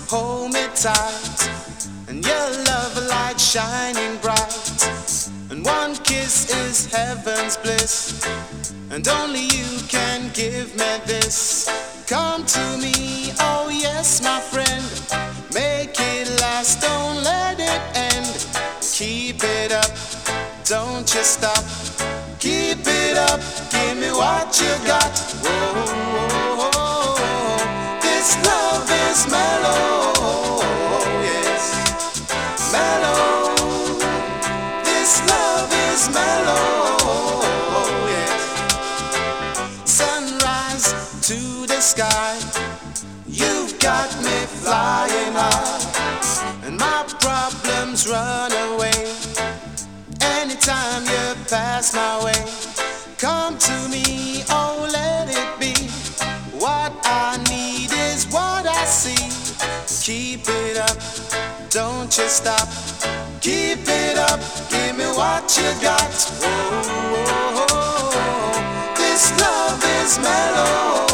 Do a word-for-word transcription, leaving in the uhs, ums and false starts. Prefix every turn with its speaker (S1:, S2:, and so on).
S1: hold me tight, and your love a light shining bright. And one kiss is heaven's bliss, and only you can give me this. Come to me, oh yes, my friend. Make it last, don't let it end. Keep it up, don't you stop. Keep it up, give me what you got. Whoa, whoa, whoa. This love is mellow, yes, mellow. This love is mellow, yes. Sunrise to the sky, you've got me flying high, and my problems run away anytime you pass my way. Come to me, oh let it be. What I need is what I see. Keep it up, don't you stop. Keep it up, give me what you got. Whoa, whoa, whoa. This love is mellow.